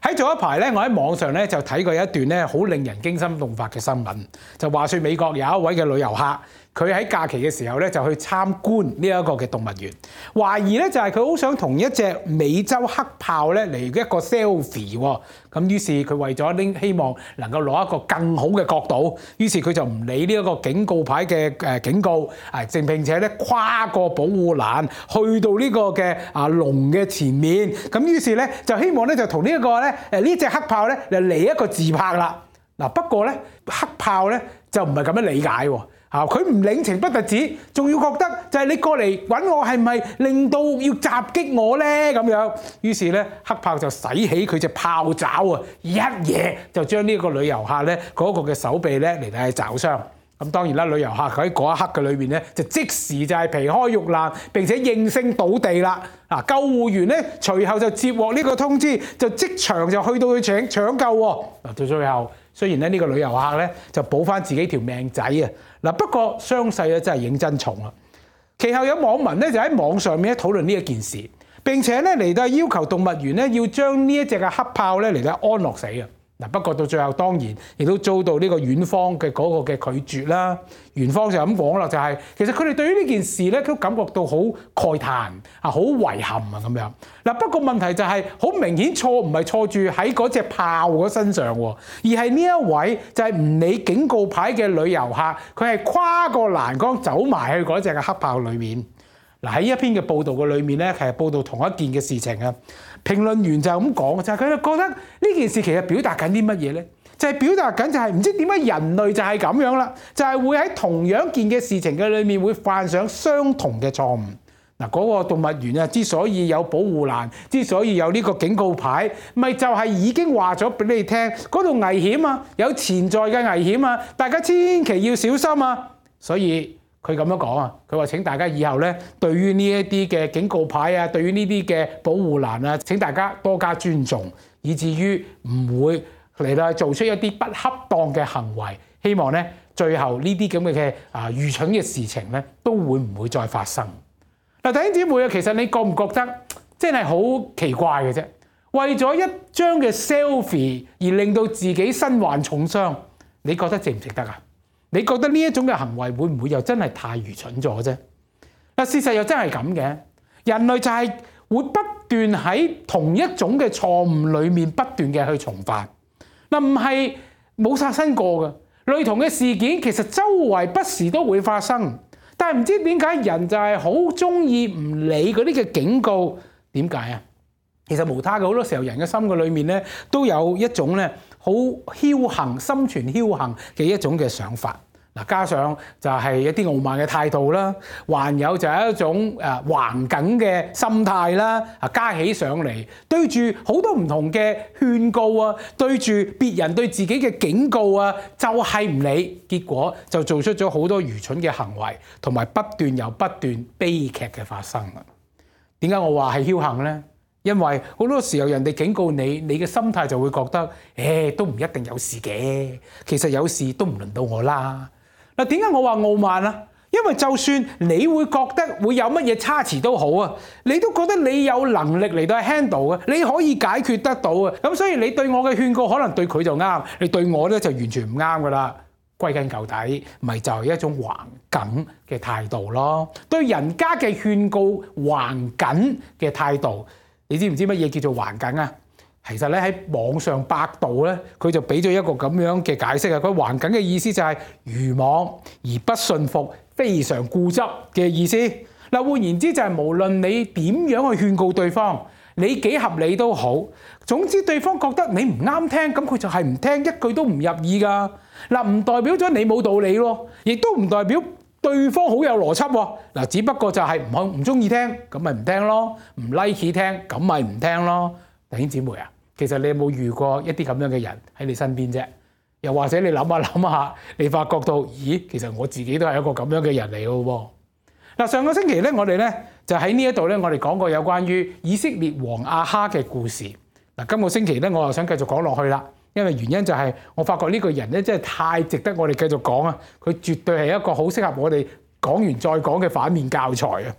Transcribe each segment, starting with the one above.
喺早一排咧，我喺網上咧就睇過一段咧好令人驚心動魄嘅新聞，就話說美國有一位嘅旅遊客，佢喺假期嘅時候咧就去參觀呢一個嘅動物園，懷疑咧就係佢好想同一隻美洲黑豹咧嚟一個 selfie 喎。咁於是佢為咗希望能夠攞一個更好嘅角度，於是佢就唔理呢一個警告牌嘅警告，並且咧跨過保護欄去到呢個嘅籠嘅前面。咁於是咧就希望咧就同呢一個咧呢隻黑豹咧嚟一個自拍啦。嗱，不過咧黑豹咧就唔係咁樣理解喎。佢唔領情不特止，仲要覺得就係你過嚟揾我係咪令到要襲擊我呢？咁樣，於是咧黑豹就使起佢隻豹爪啊，一嘢就將呢個旅遊客咧嗰個嘅手臂咧嚟到去爪傷。咁當然啦，旅遊客喺嗰一刻嘅裏面咧就即時就係皮開肉爛，並且應聲倒地啦。救護員咧隨後就接獲呢個通知，就即場就去到去搶救喎。到最後雖然咧呢個旅遊客咧就保翻自己條命仔啊。不過傷勢咧真係認真重啦。其後有網民咧就喺網上面討論呢一件事，並且咧嚟到要求動物園咧要將呢一隻嘅黑豹咧嚟到安樂死啊。不過到最後當然亦都遭到呢個園方嘅嗰個嘅拒絕啦。園方就咁講啦，就係其實佢哋對於呢件事咧都感覺到好慨嘆啊，好遺憾啊咁樣。不過問題就係好明顯錯唔係錯住喺嗰隻豹嗰身上喎，而係呢一位就係唔理警告牌嘅旅遊客，佢係跨過欄杆走埋去嗰隻嘅黑豹裏面。喺一篇嘅報導嘅裏面咧，係報導同一件嘅事情啊。評論員就咁講，就係佢哋覺得呢件事其實表達緊啲乜嘢咧？就係表達緊就係唔知點解人類就係咁樣啦，就係會喺同樣件嘅事情嘅裏面會犯上相同嘅錯誤。嗰個動物園啊，之所以有保護欄，之所以有呢個警告牌，咪就係已經話咗俾你聽，嗰度危險啊，有潛在嘅危險啊，大家千祈要小心啊。所以佢咁樣講啊，佢話請大家以後咧，對於呢一啲嘅警告牌啊，對於呢啲嘅保護欄啊，請大家多加尊重，以至於唔會嚟到做出一啲不恰當嘅行為。希望咧，最後呢啲咁嘅愚蠢嘅事情咧，都會唔會再發生？弟兄姊妹啊，其實你覺唔覺得真係好奇怪嘅啫？為咗一張嘅 selfie 而令到自己身患重傷，你覺得值唔值得啊？你覺得呢一種嘅行為會唔會又真係太愚蠢咗啫？事實又真係咁嘅，人類就係會不斷喺同一種嘅錯誤裏面不斷嘅去重犯。唔係冇發生過嘅，類同嘅事件其實周圍不時都會發生，但係唔知點解人就係好中意唔理嗰啲嘅警告。點解啊？其實無他嘅，好多時候人嘅心嘅裏面咧都有一種咧好僥倖、心存僥倖嘅一種嘅想法。加上就係一啲傲慢嘅態度啦，還有就係一種橫梗嘅心態啦，加起上嚟，對住好多唔同嘅勸告啊，對住別人對自己嘅警告啊，就係唔理，結果就做出咗好多愚蠢嘅行為，同埋不斷又不斷悲劇嘅發生啊！點解我話係僥倖呢？因為好多時候人哋警告你，你嘅心態就會覺得，都唔一定有事嘅，其實有事都唔輪到我啦。點解我話傲慢啊？因為就算你會覺得會有乜嘢差池都好啊，你都覺得你有能力嚟到 handle 啊，你可以解決得到啊。咁所以你對我嘅勸告可能對佢就啱，你對我咧就完全唔啱噶啦。歸根究底，咪就係一種橫梗嘅態度咯。對人家嘅勸告橫梗嘅態度，你知唔知乜嘢叫做橫梗啊？其實咧喺網上百度咧，佢就俾咗一個咁樣嘅解釋啊。佢橫梗嘅意思就係愚妄而不信服、非常固執嘅意思。換言之就係無論你點樣去勸告對方，你幾合理都好，總之對方覺得你唔啱聽，咁佢就係唔聽，一句都唔入耳㗎。唔代表咗你冇道理咯，亦都唔代表對方好有邏輯喎。只不過就係唔中意聽，咁咪唔聽咯；唔 like 聽，咁咪唔聽咯。弟兄姊妹啊，其實你有冇遇過一啲咁樣嘅人喺你身邊啫？又或者你諗下，你發覺到，咦，其實我自己都係一個咁樣嘅人嚟嘅喎。上個星期咧，我哋咧就喺呢一度咧，我哋講過有關於以色列王亞哈嘅故事。今個星期咧，我又想繼續講落去啦。因為原因就係我發覺呢個人咧真係太值得我哋繼續講啊！佢絕對係一個好適合我哋講完再講嘅反面教材啊！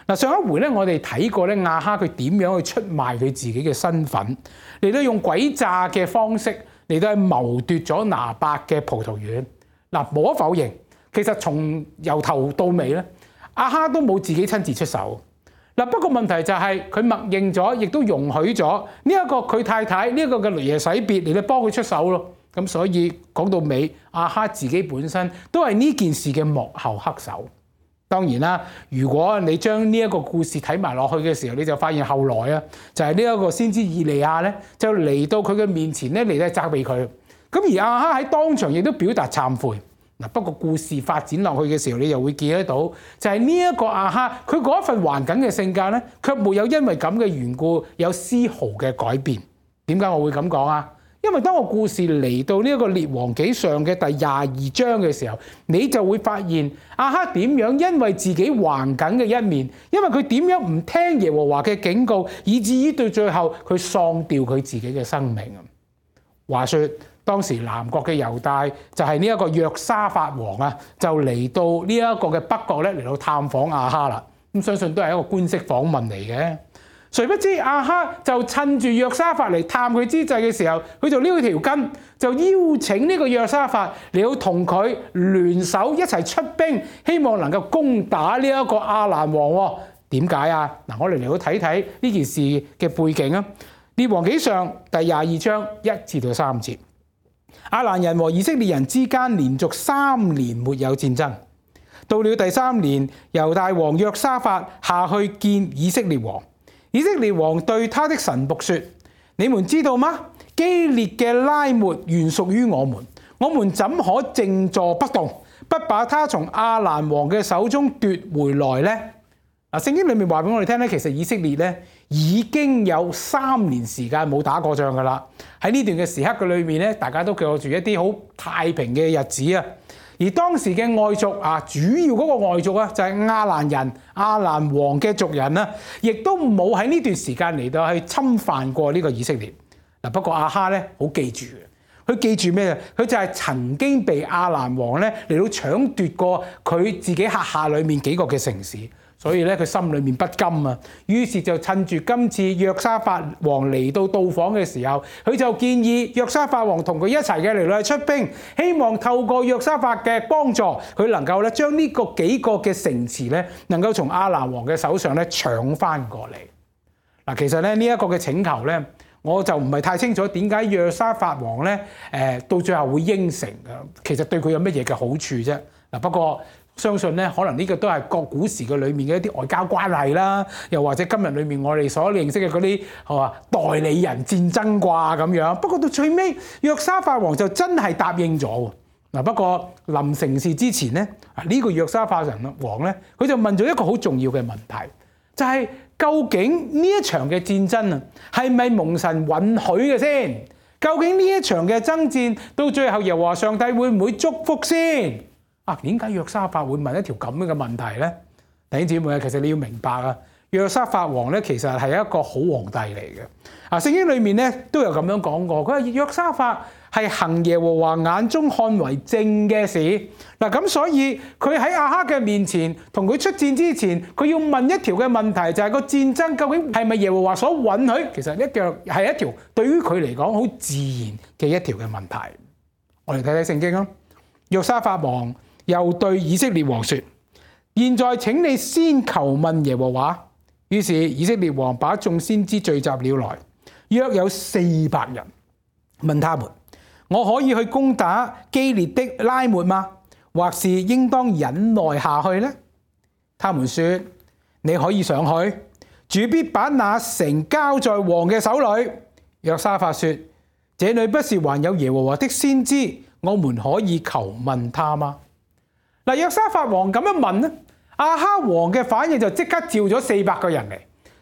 嗱，上一回咧，我哋睇過咧亞哈佢點樣去出賣佢自己嘅身份，嚟到用詭詐嘅方式嚟到去謀奪咗拿伯嘅葡萄園。嗱，無可否認，其實從由頭到尾咧，亞哈都冇自己親自出手。嗱，不過問題就係佢默認咗，亦都容許咗呢一個佢太太呢一個嘅耶洗別嚟到幫佢出手咯。咁所以講到尾，亞哈自己本身都係呢件事嘅幕後黑手。當然啦，如果你將呢一個故事睇埋落去嘅時候，你就發現後來啊，就係呢一個先知以利亞咧，就嚟到佢嘅面前咧嚟到責備佢。咁而亞哈喺當場亦都表達懺悔。嗱，不過故事發展落去嘅時候，你又會見得到，就係呢一個亞哈，佢嗰一份頑梗嘅性格咧，卻沒有因為咁嘅緣故有絲毫嘅改變。點解我會咁講啊？因為當個故事嚟到呢一個列王紀上嘅第22章嘅時候，你就會發現亞哈點樣因為自己頑梗嘅一面，因為佢點樣唔聽耶和華嘅警告，以至於到最後佢喪掉佢自己嘅生命啊！話說當時南國嘅猶大就係呢一個約沙法王啊，就嚟到呢一個嘅北國咧嚟到探訪亞哈啦。咁相信都係一個官式訪問嚟嘅。誰不知亞哈就趁住約沙法嚟探佢之際嘅時候，佢就撩條筋，就邀請呢個約沙法嚟到同佢聯手一齊出兵，希望能夠攻打呢一個亞蘭王。點解啊？嗱，我哋嚟到睇睇呢件事嘅背景啊。列王紀上第22章1至3節，亞蘭人和以色列人之間連續3年沒有戰爭。到了第3年，猶大王約沙法下去見以色列王。以色列王對他的臣僕說：你們知道嗎？基列嘅拉末原屬於我們，我們怎可靜坐不動，不把他從亞蘭王嘅手中奪回來呢？嗱，聖經裏面話俾我哋聽咧，其實以色列咧已經有3年時間冇打過仗噶啦。喺呢段嘅時刻嘅裏面咧，大家都過住一啲好太平嘅日子啊。而當時嘅外族啊，主要嗰個外族啊，就係亞蘭人、亞蘭王嘅族人啦，亦都冇喺呢段時間嚟到去侵犯過呢個以色列。嗱，不過亞哈咧好記住嘅，佢記住咩？佢就係曾經被亞蘭王咧嚟到搶奪過佢自己轄下裏面幾個嘅城市。所以咧，佢心裏面不甘啊，於是就趁住今次約沙法王嚟到訪嘅時候，佢就建議約沙法王同佢一齊嘅嚟到出兵，希望透過約沙法嘅幫助，佢能夠咧將呢個幾個嘅城池咧，能夠從亞蘭王嘅手上咧搶翻過嚟。嗱，其實咧呢一個嘅請求咧，我就唔係太清楚點解約沙法王咧到最後會應承嘅，其實對佢有乜嘢嘅好處啫？嗱，不過相信咧，可能呢個都係各古時嘅裏面嘅一啲外交關係啦，又或者今日裏面我哋所認識嘅嗰啲係嘛代理人戰爭啩咁樣。不過到最尾，約沙法王就真係答應咗。嗱，不過臨成事之前咧，呢個約沙法王咧，佢就問咗一個好重要嘅問題，就係究竟呢一場嘅戰爭啊，係咪蒙神允許嘅先？究竟呢一場嘅爭戰到最後，耶和華上帝會唔會祝福先？點解約沙法會問一條咁樣嘅問題呢？弟兄姊妹，其實你要明白啊，約沙法王咧其實係一個好皇帝嚟嘅。聖經裏面咧都有咁樣講過，佢話約沙法係行耶和華眼中看為正嘅事。咁所以佢喺亞哈嘅面前同佢出戰之前，佢要問一條嘅問題，就係個戰爭究竟係咪耶和華所允許？其實係一條對於佢嚟講好自然嘅一條嘅問題。我哋睇睇聖經啊，約沙法王又對以色列王說：現在請你先求問耶和華。於是以色列王把眾先知聚集了來，約有400人，問他們：我可以去攻打基列的拉末嗎？或是應當忍耐下去呢？他們說：你可以上去，主必把那城交在王嘅手裏。約沙法說：這裏不是還有耶和華的先知，我們可以求問他嗎？約沙法王咁樣問咧，亞哈王嘅反應就即刻召咗400個人嚟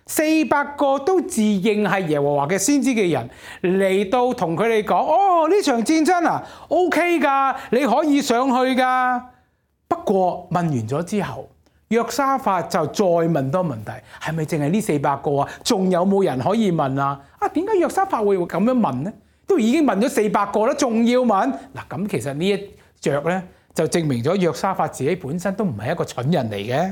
，400個都自認係耶和華嘅先知嘅人嚟到同佢哋講：哦，呢場戰爭啊 ，OK 㗎，你可以上去㗎。不過問完咗之後，約沙法就再問多問題，係咪淨係呢400個啊？仲有冇人可以問啊？點解約沙法會咁樣問呢？都已經問咗400個啦，仲要問？咁其實呢一著咧，就證明咗約沙法自己本身都唔係一個蠢人嚟嘅。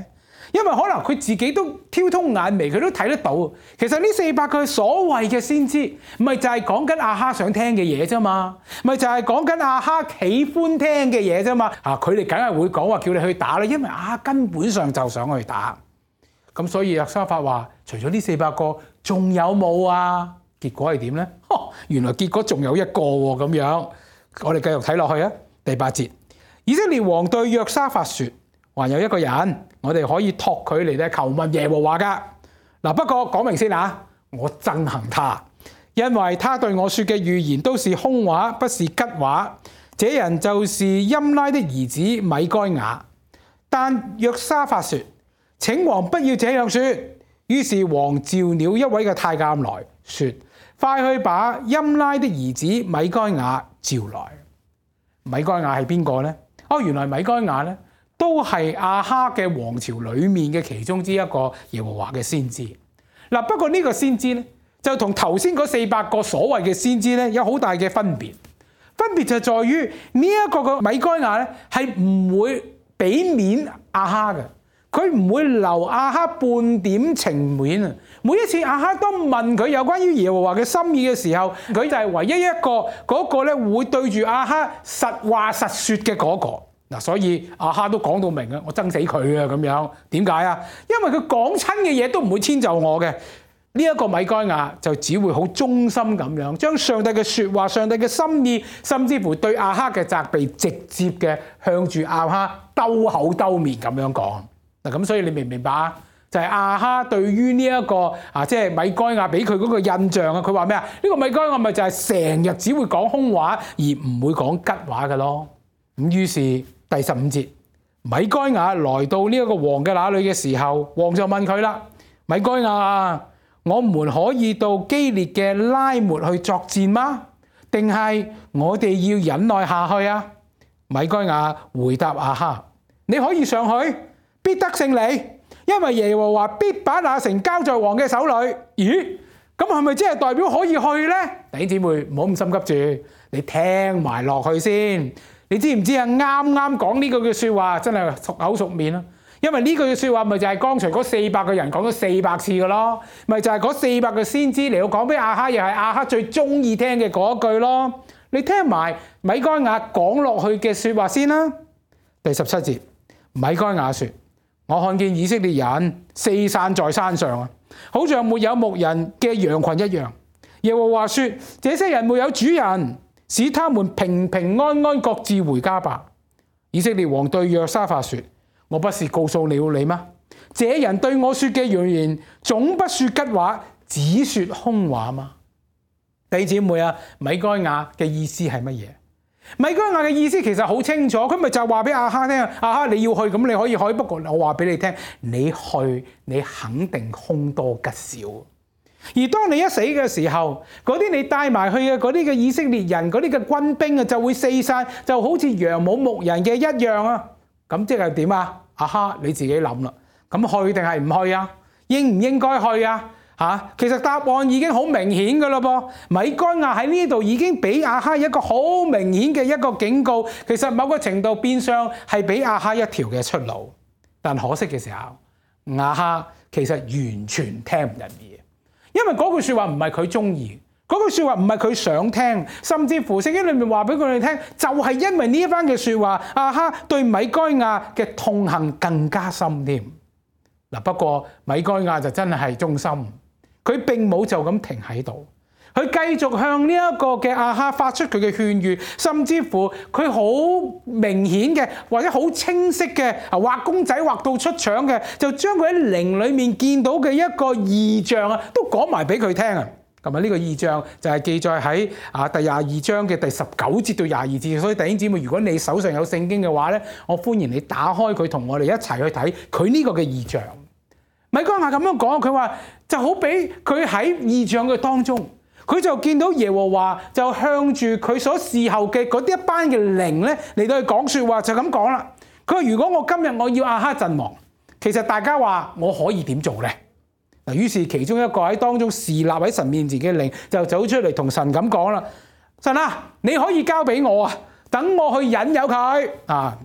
因為可能佢自己都挑通眼眉，佢都睇得到。其實呢400個所謂嘅先知，咪就係講緊亞哈想聽嘅嘢啫嘛，咪就係講緊亞哈喜歡聽嘅嘢啫嘛。佢哋梗係會講話叫你去打啦，因為亞哈根本上就想去打。咁所以約沙法話：除咗呢400個，仲有冇啊？結果係點呢？原來結果仲有一個喎，咁樣。我哋繼續睇落去啊，第8節，以色列王對約沙法說：還有一個人，我哋可以託佢嚟咧求問耶和華噶。嗱，不過講明先啊，我憎恨他，因為他對我說嘅預言都是空話，不是吉話。這人就是音拉的兒子米該雅。但約沙法說：請王不要這樣說。於是王召了一位嘅太監來說：快去把音拉的兒子米該雅召來。米該雅係邊個呢？原來米該雅呢都係亞哈嘅王朝裏面嘅其中之一個耶和華嘅先知。不過呢個先知呢，就同頭先嗰400個所謂嘅先知呢有好大嘅分別。分別就在於呢一個嘅米該雅呢係唔會俾面亞哈嘅。佢唔會留亞哈半點情面啊！每一次亞哈當問佢有關於耶和華嘅心意嘅時候，佢就係唯一一個嗰個咧會對住亞哈實話實說嘅嗰個。所以亞哈都講到明啊，我憎死佢啊咁樣。點解啊？因為佢講親嘅嘢都唔會遷就我嘅。呢一個米該雅就只會好忠心咁樣，將上帝嘅說話、上帝嘅心意，甚至乎對亞哈嘅責備，直接嘅向住亞哈兜口兜面咁樣講。咁所以你明唔明白啊？就係亞哈對於呢一個即係米該雅俾佢嗰個印象啊！佢話咩啊？呢個米該雅咪就係成日只會講空話而唔會講吉話嘅咯。咁於是第15節，米該雅來到呢一個王嘅那裏嘅時候，王就問佢啦：米該雅，我們可以到基列嘅拉末去作戰嗎？定係我哋要忍耐下去啊？米該雅回答亞哈：你可以上去，必得勝利，因為耶和華必把那城交在王嘅手裏。咦？咁係咪即係代表可以去呢？弟兄姊妹唔好咁心急住，你聽埋落去先。你知唔知啊？啱啱講呢句嘅說話真係熟口熟面啦。因為呢句嘅說話咪就係剛才嗰400個人講咗400次嘅咯，咪就係嗰400個先知嚟到講俾亞哈，又係亞哈最中意聽嘅嗰句咯。你聽埋米該雅講落去嘅說話先啦。第17節，米該雅說：我看見以色列人四散在山上啊，好像沒有牧人嘅羊群一樣。耶和華說：這些人沒有主人，使他們平平安安各自回家吧。以色列王對約沙法說：我不是告訴了你嗎？這人對我說嘅預言總不說吉話，只說空話嗎？弟兄姊妹啊，米該雅嘅意思係乜嘢？米該雅嘅意思其實好清楚，佢咪就話俾亞哈聽，亞哈你要去，咁你可以去，不過我話俾你聽，你去你肯定凶多吉少。而當你一死嘅時候，嗰啲你帶埋去嘅嗰啲嘅以色列人，嗰啲嘅軍兵啊，就會四散，就好似羊冇牧人嘅一樣啊！咁即係點啊？亞哈你自己諗啦，咁去定係唔去啊？應唔應該去啊？其實答案已經好明顯㗎喇噃，米該雅喺呢度已經俾亞哈一個好明顯嘅一個警告，其實某個程度變相係俾亞哈一條嘅出路，但可惜嘅時候，亞哈其實完全聽唔入耳，因為嗰句説話唔係佢中意，嗰句説話唔係佢想聽，甚至乎聖經裏面話俾佢哋聽，就係因為呢一番嘅説話，亞哈對米該雅嘅痛恨更加深添。不過米該雅就真係忠心。佢並冇就咁停喺度，佢繼續向呢一個嘅亞哈發出佢嘅勸喻，甚至乎佢好明顯嘅或者好清晰嘅畫公仔畫到出腸嘅，就將佢喺靈裏面見到嘅一個異象啊，都講埋俾佢聽啊。咁啊，呢個異象就係記載喺第22章嘅第19節到22節。所以弟兄姊妹，如果你手上有聖經嘅話咧，我歡迎你打開佢，同我哋一齊去睇佢呢個嘅異象。米該雅咁樣講，佢話就好比佢喺異象嘅當中，佢就見到耶和華就向住佢所侍候嘅嗰啲一班嘅靈咧嚟到去講説話，就咁講啦。佢話：如果我今日我要亞哈陣亡，其實大家話我可以點做咧？嗱，於是其中一個喺當中侍立喺神面前嘅靈就走出嚟同神咁講啦：神啊，你可以交俾我啊，等我去引誘佢啊。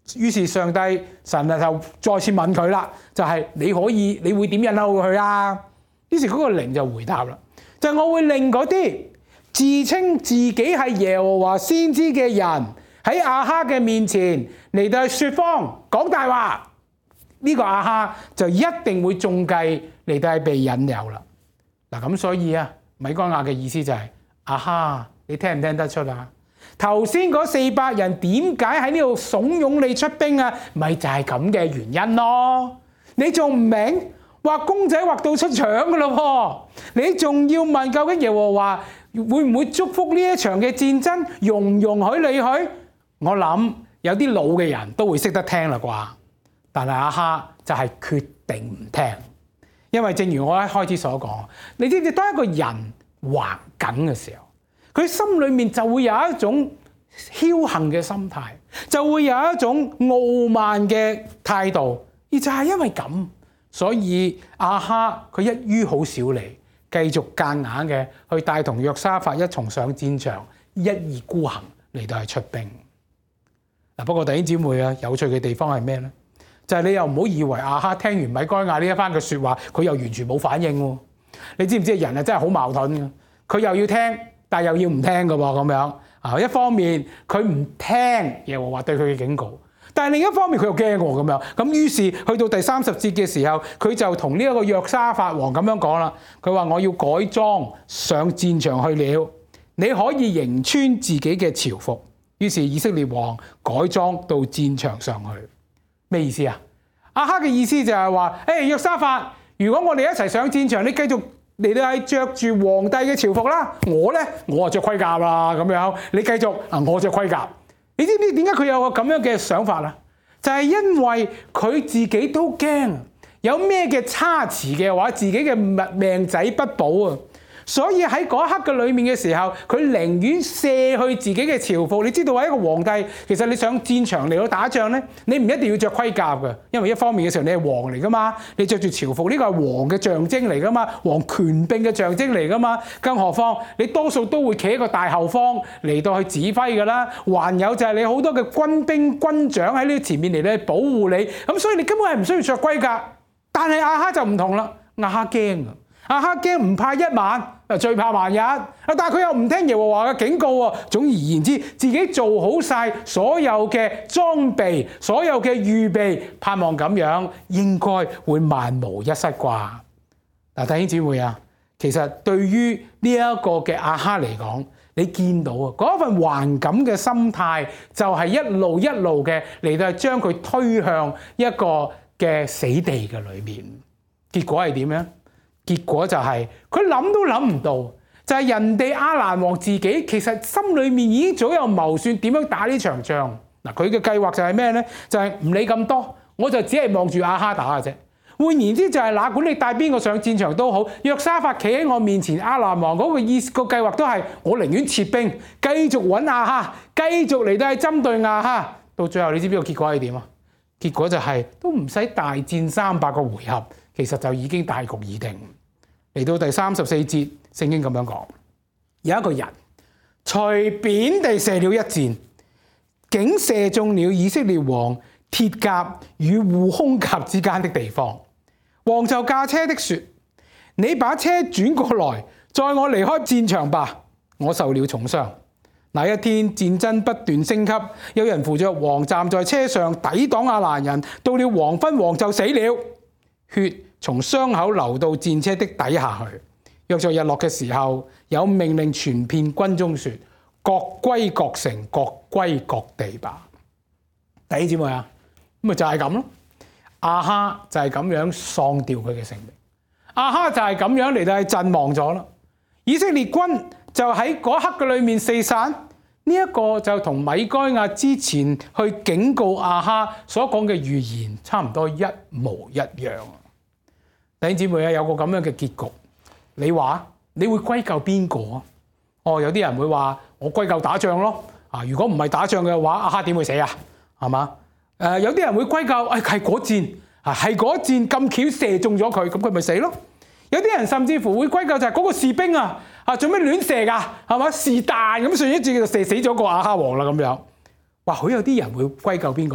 於是神就再次問佢啦，就係你會點引誘佢啊？於是嗰個靈就回答啦，就係我會令嗰啲自稱自己係耶和華先知嘅人喺亞哈嘅面前嚟到去説謊講大話，呢個亞哈就一定會中計嚟到係被引誘啦。嗱咁所以啊，米該亞嘅意思就係亞哈，你聽唔聽得出啊？頭先嗰400人點解喺呢度慫恿你出兵啊？咪就係咁嘅原因咯。你仲唔明？畫公仔畫到出腸噶咯喎！你仲要問究竟耶和華會唔會祝福呢一場嘅戰爭，容許你去？我諗有啲老嘅人都會識得聽啦啩。但係亞哈就係決定唔聽，因為正如我一開始所講，你知唔知當一個人橫緊嘅時候，佢心裏面就會有一種僥倖嘅心態，就會有一種傲慢嘅態度，而就係因為咁，所以亞哈佢一於好少理，繼續夾硬嘅去帶同約沙法一同上戰場，一意孤行嚟到係出兵。不過弟兄姊妹啊，有趣嘅地方係咩呢？就係你又唔好以為亞哈聽完米該亞呢一番嘅説話，佢又完全冇反應喎。你知唔知人啊真係好矛盾嘅？佢又要聽，但又要唔聽嘅喎咁樣啊。一方面佢唔聽耶和華對佢嘅警告，但係另一方面佢又驚喎咁樣。咁於是去到第30節嘅時候，佢就同呢一個約沙法王咁樣講啦。佢話：我要改裝上戰場去了，你可以迎穿自己嘅朝服。於是以色列王改裝到戰場上去。咩意思啊？亞哈嘅意思就係話：約沙法，如果我哋一齊上戰場，你繼續嚟到係著住皇帝嘅朝服啦，我就着盔甲啦咁樣。你繼續我着盔甲。你知唔知點解佢有個咁樣嘅想法啊？就係因為佢自己都驚有咩嘅差池嘅話，自己嘅命仔不保啊！所以喺嗰一刻嘅裏面嘅時候，佢寧願卸去自己嘅朝服。你知道話一個皇帝，其實你上戰場嚟到打仗咧，你唔一定要着盔甲嘅，因為一方面嘅時候你係王嚟噶嘛，你着住朝服呢個係王嘅象徵嚟噶嘛，王權柄嘅象徵嚟噶嘛。更何況你多數都會企喺個大後方嚟到去指揮噶啦，還有就係你好多嘅軍兵軍長喺呢前面嚟到去保護你，咁所以你根本係唔需要着盔甲。但係亞哈就唔同啦，亞哈驚啊！亞哈驚唔怕1萬，最怕萬日。但係佢又唔聽耶和華嘅警告喎。總而言之，自己做好晒所有嘅裝備、所有嘅預備，盼望咁樣應該會萬無一失啩。嗱，弟兄姊妹啊，其實對於呢一個嘅亞哈嚟講，你見到啊嗰份橫感嘅心態，就係一路嘅嚟到將佢推向一個嘅死地嘅裏面。結果係點樣？結果就係佢諗都諗唔到，就係人哋亞蘭王自己其實心裏面已經早有謀算點樣打呢場仗。嗱，佢嘅計劃就係咩呢？就係唔理咁多，我就只係望住亞哈打嘅啫。換言之就係哪管你帶邊個上戰場都好，約沙法企喺我面前，亞蘭王嗰個計劃都係我寧願撤兵，繼續揾亞哈，繼續嚟到係針對亞哈。到最後你知唔知個結果係點啊？結果就係都唔使大戰300個回合，其實就已經大局已定。嚟到第34節，聖經咁樣講：有一個人隨便地射了一箭，竟射中了以色列王鐵甲與護胸甲之間的地方。王就駕車的說：你把車轉過來，載我離開戰場吧。我受了重傷。那一天戰爭不斷升級，有人扶着王站在車上抵擋亞蘭人。到了黃昏，王就死了，血從傷口流到戰車的底下去。約在日落嘅時候，有命令傳遍軍中說：各歸各城，各歸各地吧。弟兄姊妹啊，咁咪就係咁咯。亞哈就係咁樣喪掉佢嘅性命，亞哈就係咁樣嚟到係陣亡咗啦。以色列軍就喺嗰刻嘅裏面四散。呢一個就同米該亞之前去警告亞哈所講嘅預言差唔多一模一樣。弟兄姊妹啊，有個咁樣嘅結局，你話你會歸咎邊個啊？有啲人會話我歸咎打仗咯。如果唔係打仗嘅話，亞哈點會死啊？係嘛？有啲人會歸咎係嗰箭，係嗰箭咁巧射中咗佢，咁佢咪死咯？有啲人甚至乎會歸咎就係嗰個士兵做咩亂射㗎？係嘛？是但咁上一箭就射死咗個亞哈王啦咁樣。或許有啲人會歸咎邊個咧？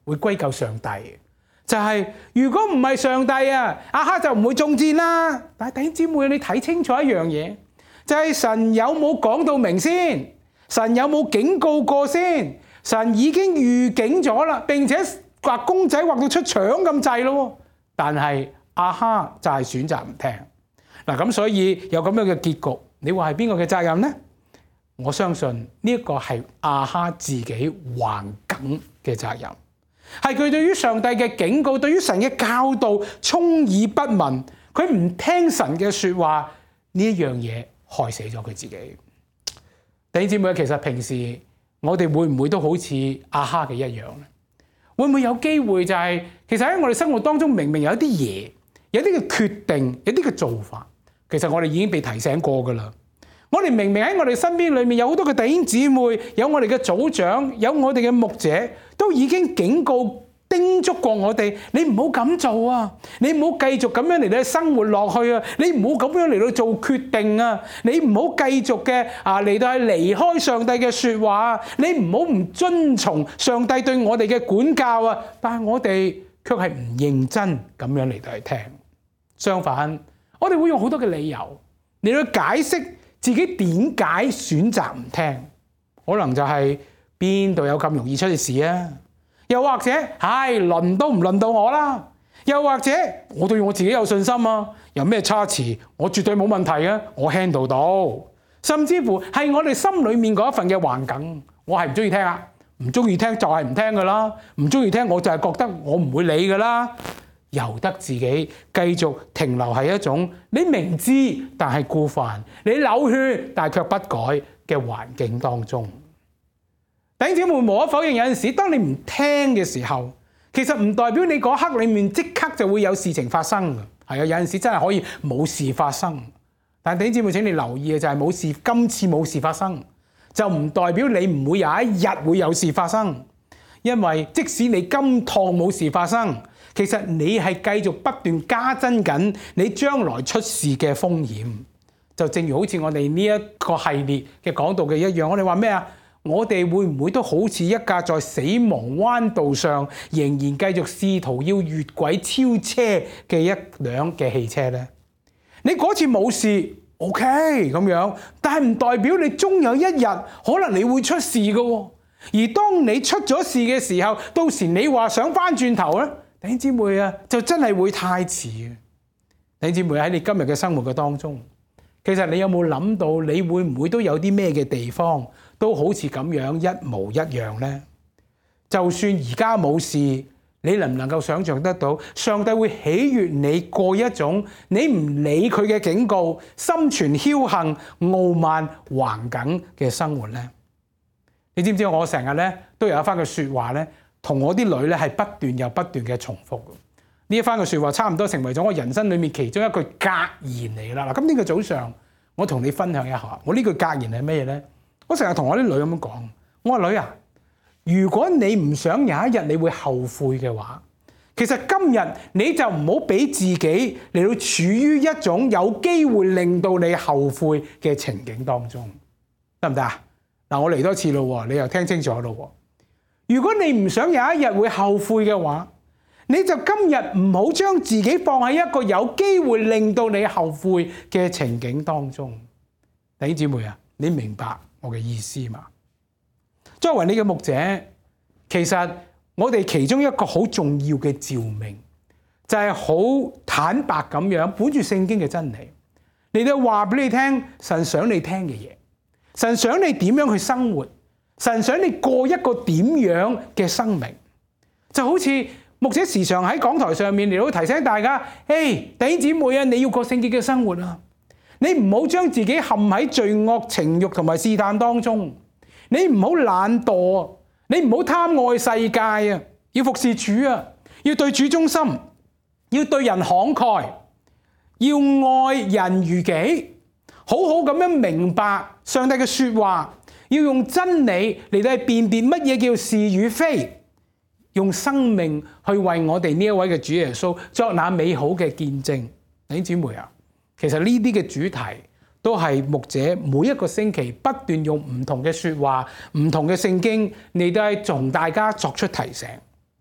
會歸咎上帝，就係如果唔係上帝啊，亞哈就唔會中箭啦。但係弟兄姊妹，你睇清楚一樣嘢，就係神有冇講到明先？神有冇警告過先？神已經預警咗啦，並且畫公仔畫到出腸咁滯咯。但係亞哈就係選擇唔聽。嗱，咁所以有咁樣嘅結局，你話係邊個嘅責任呢？我相信呢一個係亞哈自己橫梗嘅責任，係佢對於上帝嘅警告，對於神嘅教導充耳不聞，佢唔聽神嘅說話，呢一樣嘢害死咗佢自己。弟兄姊妹，其實平時我哋會唔會都好似亞哈嘅一樣呢？會唔會有機會就係其實喺我哋生活當中，明明有一啲嘢，有啲嘅決定，有啲嘅做法，其實我哋已經被提醒過㗎啦。我哋明明喺我哋身邊裏面有好多嘅弟兄姊妹，有我哋嘅組長，有我哋嘅牧者，都已經警告叮囑過我哋，你唔好咁做啊！你唔好繼續咁樣嚟到生活落去啊！你唔好咁樣嚟到做決定啊！你唔好繼續嘅嚟到係離開上帝嘅說話啊！你唔好唔遵從上帝對我哋嘅管教啊！但係我哋卻係唔認真咁樣嚟到去聽，相反，我哋會用好多嘅理由嚟到解釋自己點解選擇唔聽，可能就係邊度有咁容易出事啊？又或者輪都唔輪到我啦？又或者我對我自己有信心啊？有咩差池，我絕對冇問題啊！我 handle 到，甚至乎係我哋心裏面嗰一份嘅環境，我係唔中意聽啊！唔中意聽就係唔聽噶啦，唔中意聽我就係覺得我唔會理噶啦，由得自己繼續停留喺一種你明知但係故犯，你扭血但係卻不改嘅環境當中。弟兄姊妹，無可否認，有陣時當你唔聽嘅時候，其實唔代表你嗰刻裏面即刻就會有事情發生嘅。係啊，有陣時真係可以冇事發生。但係弟兄姊妹，請你留意嘅就係冇事，今次冇事發生，就唔代表你唔會有一日會有事發生。因為即使你今趟冇事發生，其實你係繼續不斷加增緊你將來出事嘅風險。就正如好似我哋呢一個系列嘅講道嘅一樣，我哋話咩啊？我哋會唔會都好似一架在死亡彎道上仍然繼續試圖要越軌超車嘅一輛嘅汽車呢？你嗰次冇事 OK 咁樣，但係唔代表你終有一日可能你會出事㗎喎。而當你出咗事嘅時候，到時你話想返轉頭咧，弟兄姊妹啊，就真係會太遲嘅。弟兄姊妹，喺你今日嘅生活嘅當中，其實你有冇諗到你會唔會都有啲咩嘅地方都好似咁樣一模一樣呢？就算而家冇事，你能唔能夠想像得到上帝會喜悅你過一種你唔理佢嘅警告，心存僥倖、傲慢、橫梗嘅生活呢？你知唔知我成日咧都有一番嘅説話咧，同我啲女咧係不斷又不斷嘅重複。呢一番嘅説話差唔多成為咗我人生裡面其中一句格言嚟啦。嗱，今天嘅早上我同你分享一下，我呢句格言係咩嘢咧？我成日同我啲女咁樣講，我話女啊，如果你唔想有一日你會後悔嘅話，其實今日你就唔好俾自己嚟到處於一種有機會令到你後悔嘅情景當中，得唔得啊？嗱，我嚟多次咯，你又聽清楚咯。如果你唔想有一日會後悔嘅話，你就今日唔好將自己放喺一個有機會令到你後悔嘅情景當中。弟兄姊妹啊，你明白我嘅意思嘛？作為你嘅牧者，其實我哋其中一個好重要嘅召命，就係好坦白咁樣本住聖經嘅真理嚟到話俾你聽，神想你聽嘅嘢。神想你點樣去生活，神想你過一個點樣嘅生命，就好似牧者時常喺講台上面嚟到提醒大家，弟兄姊妹啊，你要過聖潔嘅生活啊，你唔好將自己陷喺罪惡情慾同埋試探當中，你唔好懶惰，你唔好貪愛世界啊，要服侍主啊，要對主忠心，要對人慷慨，要愛人如己。好好咁樣明白上帝嘅說話，要用真理嚟到去辨別乜嘢叫是與非，用生命去為我哋呢一位嘅主耶穌作那美好嘅見證。弟兄姊妹啊，其實呢啲嘅主題都係牧者每一個星期不斷用唔同嘅說話、唔同嘅聖經嚟到去同大家作出提醒。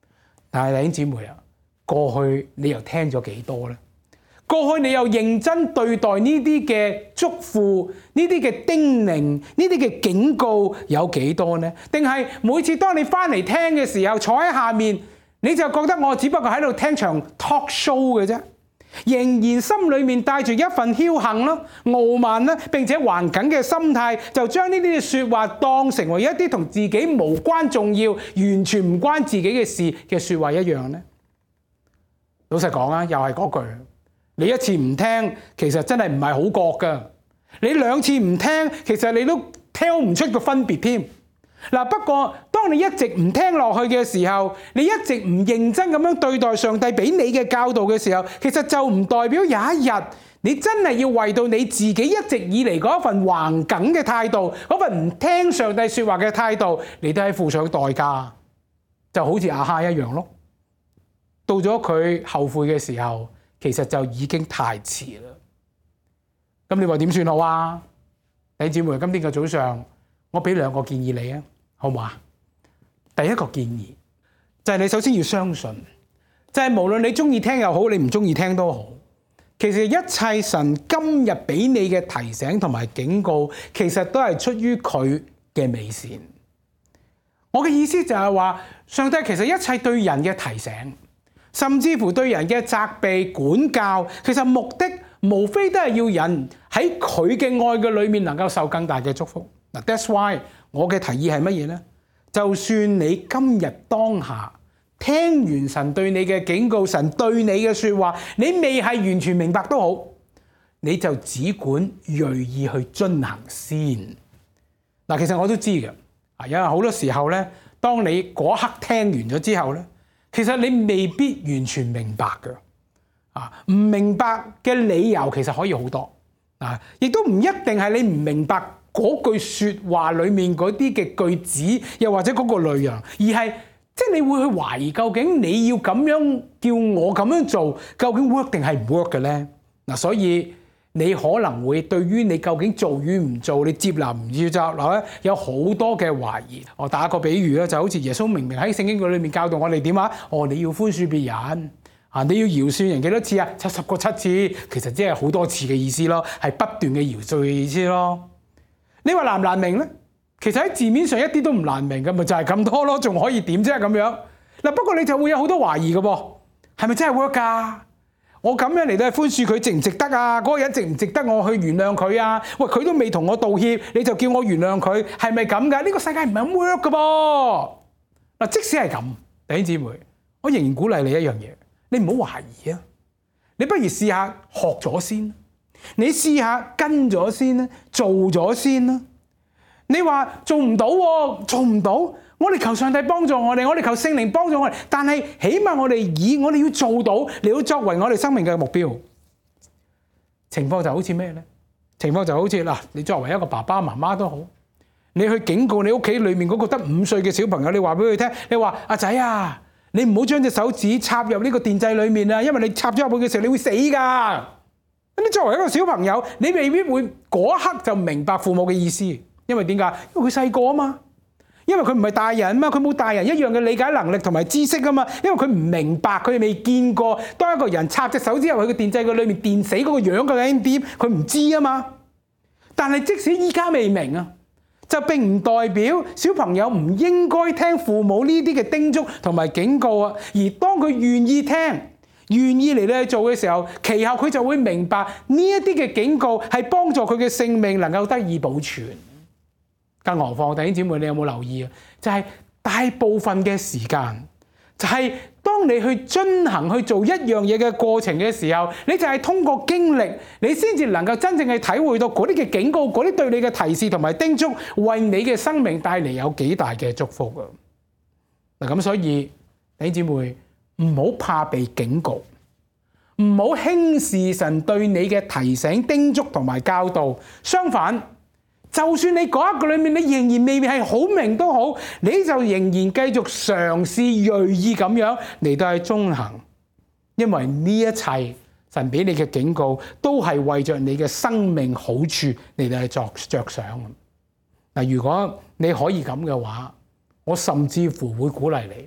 但係弟兄姊妹啊，過去你又聽咗幾多呢？過去你又認真對待呢啲嘅囑咐、呢啲嘅叮嚀、呢啲嘅警告有幾多呢？定係每次當你翻嚟聽嘅時候，坐喺下面你就覺得我只不過喺度聽場 talk show 嘅啫，仍然心裏面帶住一份僥倖咯、傲慢啦，並且頑梗嘅心態，就將呢啲嘅説話當成為一啲同自己無關重要、完全唔關自己嘅事嘅説話一樣呢？老實講啊，又係嗰句。你一次唔聽，其實真係唔係好覺噶。你兩次唔聽，其實你都聽唔出個分別添。嗱，不過當你一直唔聽落去嘅時候，你一直唔認真咁樣對待上帝俾你嘅教導嘅時候，其實就唔代表有一日你真係要為到你自己一直以嚟嗰一份橫梗嘅態度，嗰份唔聽上帝說話嘅態度，你都係付上代價。就好似亞哈一樣咯。到咗佢後悔嘅時候，其實就已經太遲啦。咁你話點算好啊？弟兄姊妹，今天嘅早上，我俾兩個建議你啊，好唔好啊？第一個建議就係你首先要相信，就係無論你中意聽又好，你唔中意聽都好，其實一切神今日俾你嘅提醒同埋警告，其實都係出於佢嘅美善。我嘅意思就係話，上帝其實一切對人嘅提醒，甚至乎對人嘅責備管教，其實目的無非都係要人喺佢嘅愛嘅裏面能夠受更大嘅祝福。嗱，that's why 我嘅提議係乜嘢呢？就算你今日當下聽完神對你嘅警告，神對你嘅說話，你未係完全明白都好，你就只管銳意去遵行先。嗱，其實我都知嘅，因為好多時候咧，當你嗰刻聽完咗之後咧，其實你未必完全明白嘅，唔明白嘅理由其實可以好多，亦都唔一定係你唔明白嗰句說話裡面嗰啲嘅句子，又或者嗰個內容，而係即係你會去懷疑究竟你要咁樣叫我咁樣做，究竟 work 定係唔 work 嘅咧？嗱，所以你可能會對於你究竟做與唔做，你接納唔接納咧，有好多嘅懷疑。我打個比喻咧，就好似耶穌明明喺聖經裏面教導我哋點啊？你要寬恕別人你要饒恕人幾多次啊？70個7次，其實即係好多次嘅意思咯，係不斷嘅饒恕嘅意思咯。你話難唔難明咧？其實喺字面上一啲都唔難明嘅，咪就係咁多咯，仲可以點啫咁樣？嗱，不過你就會有好多懷疑嘅噃，係咪真係 work 㗎？我咁樣嚟到去寬恕佢值唔值得啊？嗰個人值唔值得我去原諒佢啊？喂，佢都未同我道歉，你就叫我原諒佢，係咪咁㗎？呢個世界唔係咁 work 嘅噃。嗱，即使係咁，弟兄姊妹，我仍然鼓勵你一樣嘢，你唔好懷疑啊！你不如試下學咗先，你試下跟咗先啦，做咗先啦。你話做唔到喎，做唔到，我哋求上帝幫助我哋，我哋求聖靈幫助我哋，但係起碼我哋要做到，你要作為我哋生命嘅目標。情況就好似咩呢？情況就好似嗱，你作為一個爸爸媽媽都好，你去警告你屋企裏面嗰個得5歲嘅小朋友，你話俾佢聽，你話阿仔啊，你唔好將隻手指插入呢個電掣裏面啊，因為你插咗入去嘅時候你會死㗎。你作為一個小朋友，你未必會嗰一刻就明白父母嘅意思。因為點解？因為佢細個啊嘛，因為佢唔係大人啊嘛，佢冇大人一樣嘅理解能力同埋知識啊嘛，因為佢唔明白，佢未見過當一個人插隻手指入去個電掣嘅裏面電死嗰個樣嘅點，佢唔知啊嘛。但係即使依家未明啊，就並唔代表小朋友唔應該聽父母呢啲嘅叮囑同埋警告啊。而當佢願意聽，願意嚟到去做嘅時候，其後佢就會明白呢一啲嘅警告係幫助佢嘅性命能夠得以保存。更何況弟兄姊妹，你有冇留意啊？就係大部分嘅時間，就係當你去遵行去做一樣嘢嘅過程嘅時候，你就係通過經歷，你先至能夠真正去體會到嗰啲嘅警告，嗰啲對你嘅提示同埋叮囑，為你嘅生命帶嚟有幾大嘅祝福啊！嗱，咁所以弟兄姊妹唔好怕被警告，唔好輕視神對你嘅提醒、叮囑同埋教導，相反。就算你嗰一個裏面，你仍然未必係好明都好，你就仍然繼續嘗試銳意咁樣嚟到去遵行，因為呢一切神俾你嘅警告都係為着你嘅生命好處嚟到去作着想。嗱，如果你可以咁嘅話，我甚至乎會鼓勵你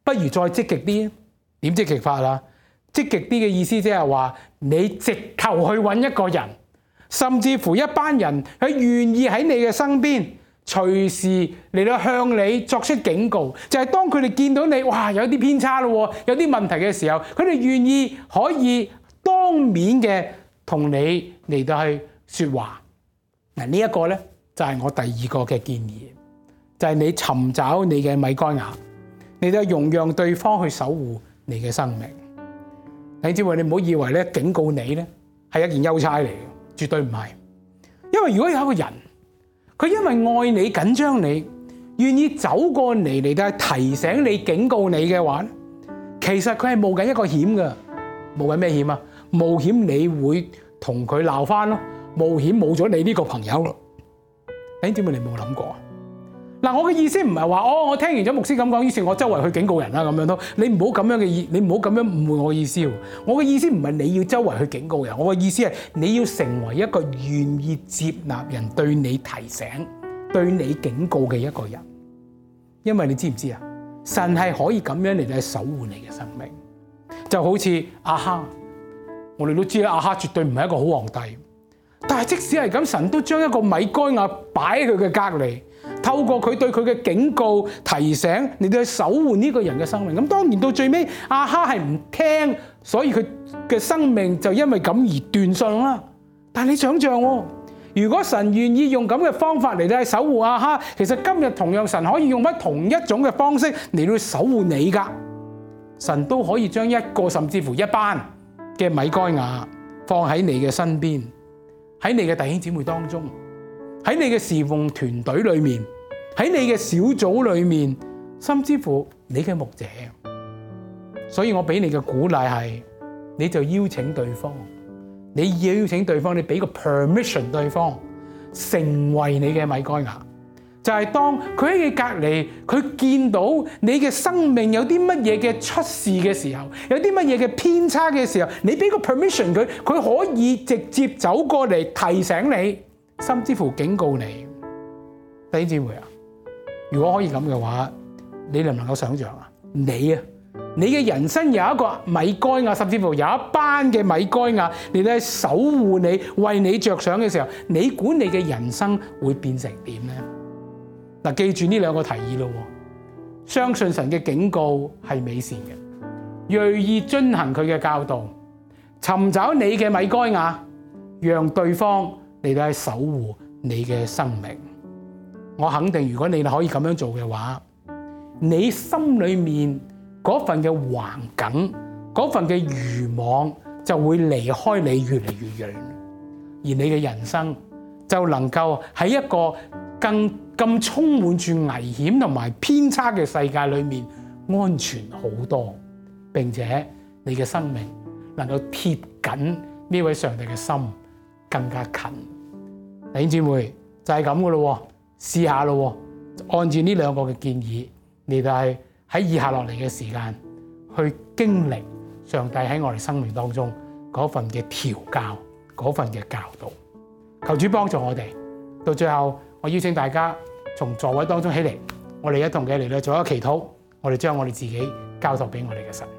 不如再積極啲。點積極法啊？積極啲嘅意思即係話，你直頭去揾一個人，甚至乎一班人，佢願意喺你嘅身邊，隨時嚟到向你作出警告。就係當佢哋見到你，哇，有啲偏差咯，有啲問題嘅時候，佢哋願意可以當面嘅同你嚟到去說話。嗱，呢一個咧就係我第二個嘅建議，就係你尋找你嘅米該亞，你都容讓對方去守護你嘅生命。你知唔知？你唔好以為咧警告你咧係一件優差嚟嘅，絕對唔係。因為如果有一個人，佢因為愛你、緊張你，願意走過嚟到提醒你、警告你嘅話，其實佢係冒緊一個險㗎。冒緊咩險啊？冒險你會同佢鬧翻咯，冒險冇咗你呢個朋友咯。你知唔知？你冇諗過啊？嗱，我嘅意思唔係話我聽完咗牧師咁講，於是我周圍去警告人啦咁樣都，你唔好咁樣嘅意，你唔好咁樣誤會我嘅意思喎。我嘅意思唔係你要周圍去警告人，我嘅意思係你要成為一個願意接納人對你提醒、對你警告嘅一個人。因為你知唔知啊？神係可以咁樣嚟到守護你嘅生命，就好似亞哈，我哋都知啦，亞哈絕對唔係一個好皇帝，但係即使係咁，神都將一個米該亞擺喺佢嘅隔離。透過佢對佢嘅警告提醒，你哋去守護呢個人嘅生命。咁當然到最尾，亞哈係唔聽，所以佢嘅生命就因為咁而斷送啦。但係你想象喎，如果神願意用咁嘅方法嚟到去守護亞哈，其實今日同樣神可以用翻同一種嘅方式嚟到去守護你㗎。神都可以將一個甚至乎一班嘅米該亞放喺你嘅身邊，喺你嘅弟兄姊妹當中，喺你嘅侍奉團隊裏面，喺你嘅小組裏面，甚至乎你嘅牧者。所以我俾你嘅鼓勵係，你就邀請對方，你邀請對方，你俾個 permission 對方成為你嘅米該亞。就係當佢喺你隔離，佢見到你嘅生命有啲乜嘢嘅出事嘅時候，有啲乜嘢嘅偏差嘅時候，你俾個 permission 佢，佢可以直接走過嚟提醒你，甚至乎警告你。弟兄姊妹啊，如果可以咁嘅話，你能唔能夠想象啊？你嘅人生有一個米該亞，甚至乎有一班嘅米該亞嚟到守護你、為你着想嘅時候，你估你嘅人生會變成點呢？嗱，記住呢兩個提議咯，相信神嘅警告係美善嘅，銳意遵行佢嘅教導，尋找你嘅米該亞，讓對方嚟到去守護你嘅生命。我肯定，如果你可以咁樣做嘅話，你心裏面嗰份嘅橫梗、嗰份嘅愚妄就會離開你越嚟越遠，而你嘅人生就能夠喺一個咁充滿住危險同埋偏差嘅世界裏面安全好多，並且你嘅生命能夠貼緊呢位上帝嘅心更加近。弟兄姊妹就係咁噶咯，試下咯，按住呢兩個嘅建議，你就係喺以下落嚟嘅時間去經歷上帝喺我哋生命當中嗰份嘅調教，嗰份嘅教導。求主幫助我哋。到最後，我邀請大家從座位當中起嚟，我哋一同嘅嚟做一個祈禱，我哋將我哋自己交託俾我哋嘅神。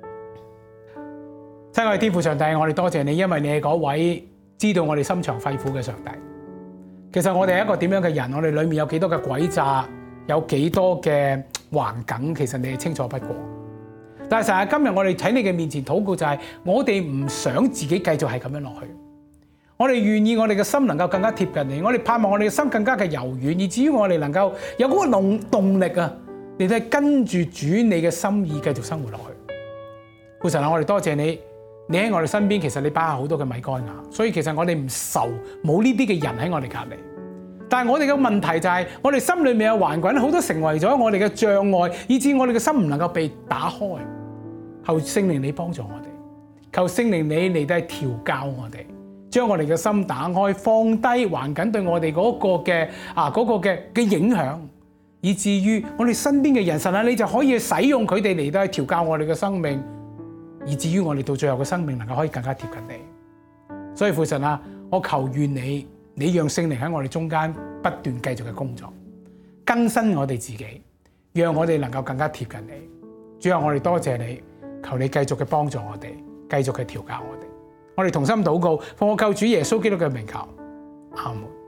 親愛的天父上帝，我哋多謝你，因為你係嗰位知道我哋心腸肺腑嘅上帝。其實我哋係一個點樣嘅人，我哋裏面有幾多嘅詭詐，有幾多嘅橫梗，其實你係清楚不過。但係成日今日我哋喺你嘅面前禱告，就係我哋唔想自己繼續係咁樣落去。我哋願意我哋嘅心能夠更加貼近你，我哋盼望我哋嘅心更加嘅柔軟，以至於我哋能夠有嗰個動力啊，你都係跟住主你嘅心意繼續生活落去。父神啊，我哋多謝你，你喺我哋身邊，其實你擺下好多嘅米該亞，所以其實我哋唔愁冇呢啲嘅人喺我哋隔離。但係我哋嘅問題就係，我哋心裏面有橫滾，好多成為咗我哋嘅障礙，以至我哋嘅心唔能夠被打開。求聖靈你幫助我哋，求聖靈你嚟到調教我哋。將我哋嘅心打開，放低橫緊對我哋嗰個嘅影響，以至於我哋身邊嘅人，神啊，你就可以使用佢哋嚟到去調教我哋嘅生命，以至於我哋到最後嘅生命能夠可以更加貼近你。所以父神啊，我求願你讓聖靈喺我哋中間不斷繼續嘅工作，更新我哋自己，讓我哋能夠更加貼近你。 主啊，我哋多謝你，求你繼續嘅幫助我哋，繼續嘅調教我哋。我哋同心禱告，奉我救主耶穌基督嘅名求，阿門。